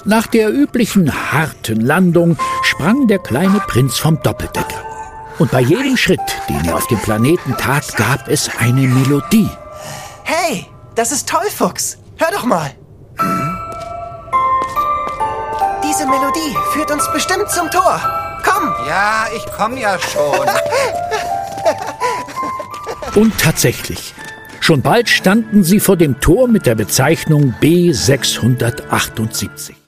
Nach der üblichen harten Landung sprang der kleine Prinz vom Doppeldecker. Und bei jedem Schritt, den er auf dem Planeten tat, gab es eine Melodie. Hey, das ist Tollfuchs. Hör doch mal. Diese Melodie führt uns bestimmt zum Tor. Komm! Ja, ich komme ja schon. Und tatsächlich, schon bald standen sie vor dem Tor mit der Bezeichnung B678.